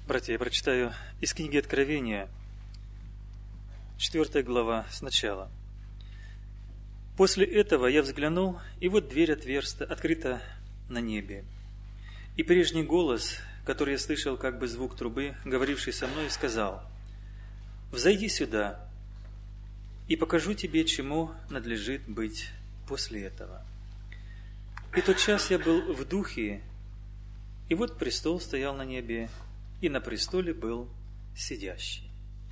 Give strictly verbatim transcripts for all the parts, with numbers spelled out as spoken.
Братья, я прочитаю из книги Откровения, четвёртая глава, сначала. «После этого я взглянул, и вот дверь отверста, открыта на небе. И прежний голос, который я слышал, как бы звук трубы, говоривший со мной, сказал: „Взойди сюда, и покажу тебе, чему надлежит быть после этого“. И тот час я был в духе, и вот престол стоял на небе, и на престоле был сидящий».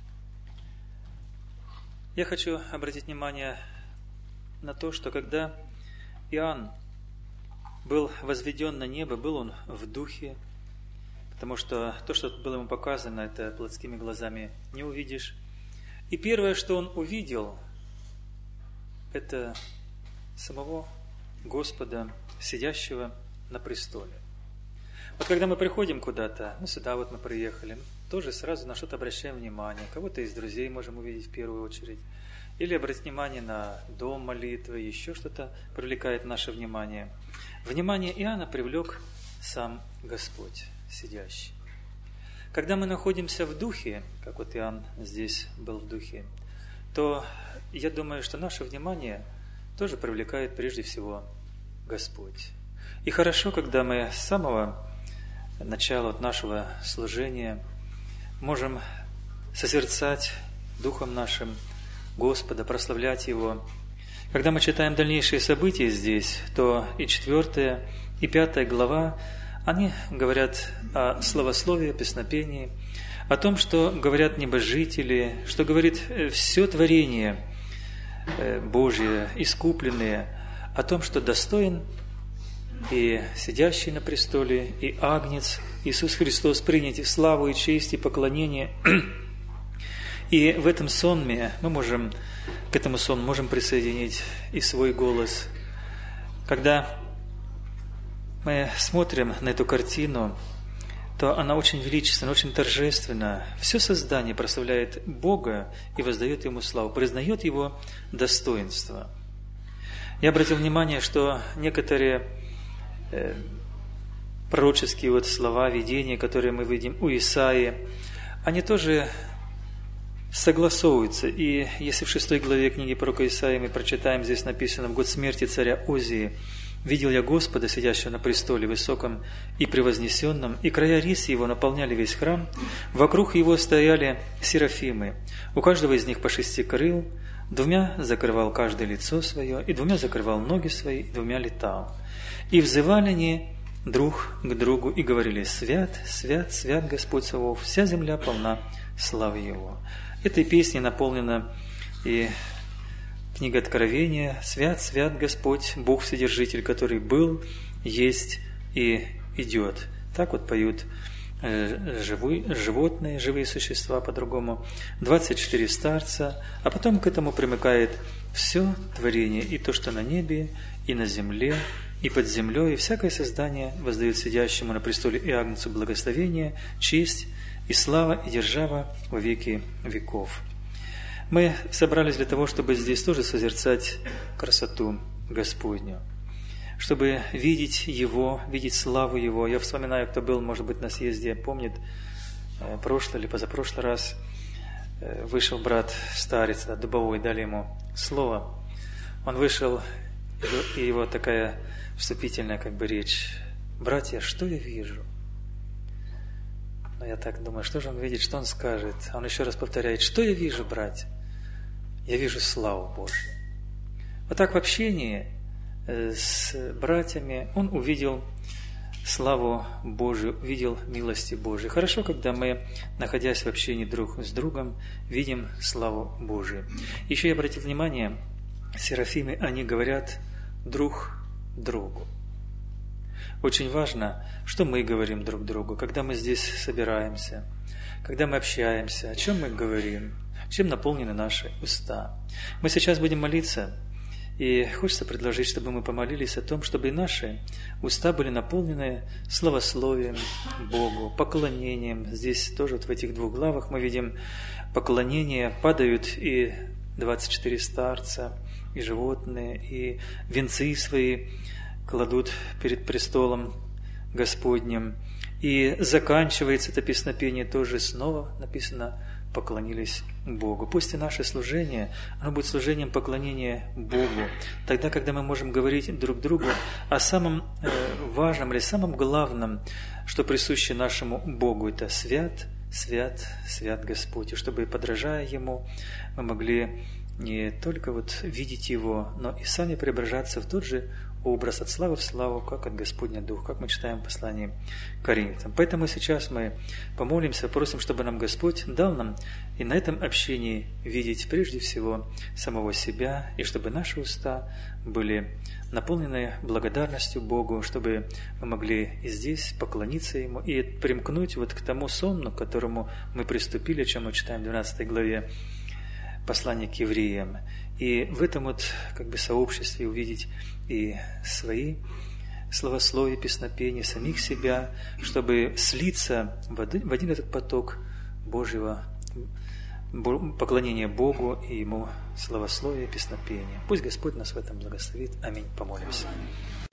Я хочу обратить внимание на то, что когда Иоанн был возведен на небо, был он в духе, потому что то, что было ему показано, это плотскими глазами не увидишь. И первое, что он увидел, это самого Господа, сидящего на престоле. Вот когда мы приходим куда-то, ну сюда вот мы приехали, тоже сразу на что-то обращаем внимание. Кого-то из друзей можем увидеть в первую очередь. Или обратить внимание на дом молитвы, еще что-то привлекает наше внимание. Внимание Иоанна привлек сам Господь, сидящий. Когда мы находимся в духе, как вот Иоанн здесь был в духе, то я думаю, что наше внимание тоже привлекает прежде всего Господь. И хорошо, когда мы с самого начала от нашего служения можем созерцать духом нашим Господа, прославлять Его. Когда мы читаем дальнейшие события здесь, то и четвертая, и пятая глава, они говорят о славословии, о песнопении, о том, что говорят небожители, что говорит все творение Божие, искупленные, о том, что достоин и сидящий на престоле, и Агнец Иисус Христос принять и славу, и честь, и поклонение. И в этом сонме мы можем, к этому сонму можем присоединить и свой голос. Когда мы смотрим на эту картину, то она очень величественна, очень торжественна. Все создание прославляет Бога и воздает Ему славу, признает Его достоинство. Я обратил внимание, что некоторые э, пророческие вот слова, видения, которые мы видим у Исаии, они тоже согласовываются. И если в шестой главе книги пророка Исаии мы прочитаем, здесь написано: «В год смерти царя Озии видел я Господа, сидящего на престоле высоком и превознесенном, и края рисы его наполняли весь храм. Вокруг его стояли серафимы, у каждого из них по шести крыл, двумя закрывал каждое лицо свое, и двумя закрывал ноги свои, и двумя летал. И взывали они друг к другу и говорили: свят, свят, свят Господь Саваоф, вся земля полна славы Его». Этой песней наполнена и книга Откровения: «Свят, свят Господь, Бог Вседержитель, который был, есть и идет». Так вот поют живые, животные, живые существа по-другому, двадцать четыре старца, а потом к этому примыкает все творение, и то, что на небе, и на земле, и под землей, и всякое создание воздает сидящему на престоле и Агнцу благословение, честь и слава, и держава во веки веков. Мы собрались для того, чтобы здесь тоже созерцать красоту Господню, чтобы видеть Его, видеть славу Его. Я вспоминаю, кто был, может быть, на съезде, помнит, прошлый или позапрошлый раз вышел брат старец, Дубовой, дали ему слово. Он вышел, и его такая вступительная как бы речь: «Братья, что я вижу?» Но я так думаю, что же он видит, что он скажет? А он еще раз повторяет: «Что я вижу, братья? Я вижу славу Божью». Вот так в общении с братьями он увидел славу Божию, увидел милости Божии. Хорошо, когда мы, находясь в общении друг с другом, видим славу Божию. Еще я обратил внимание, серафимы, они говорят друг другу. Очень важно, что мы говорим друг другу, когда мы здесь собираемся, когда мы общаемся, о чем мы говорим, чем наполнены наши уста. Мы сейчас будем молиться, и хочется предложить, чтобы мы помолились о том, чтобы и наши уста были наполнены славословием Богу, поклонением. Здесь тоже вот в этих двух главах мы видим поклонение, падают и двадцать четыре старца, и животные, и венцы свои кладут перед престолом Господним, И заканчивается это песнопение тоже снова написано «поклонились Богу». Пусть и наше служение, оно будет служением поклонения Богу, тогда, когда мы можем говорить друг другу о самом важном или самом главном, что присуще нашему Богу, это свят, свят, свят Господь, и чтобы, подражая Ему, мы могли не только вот видеть Его, но и сами преображаться в тот же образ от славы в славу, как от Господня Духа, как мы читаем в послании к Коринфянам. Поэтому сейчас мы помолимся, просим, чтобы нам Господь дал нам и на этом общении видеть прежде всего самого себя, и чтобы наши уста были наполнены благодарностью Богу, чтобы мы могли и здесь поклониться Ему и примкнуть вот к тому сонму, к которому мы приступили, о чем мы читаем в двенадцатой главе послания к евреям. И в этом вот как бы сообществе увидеть и свои словословия, песнопения, самих себя, чтобы слиться в один, в один этот поток Божьего поклонения Богу и Ему словословия, песнопения. Пусть Господь нас в этом благословит. Аминь. Помолимся.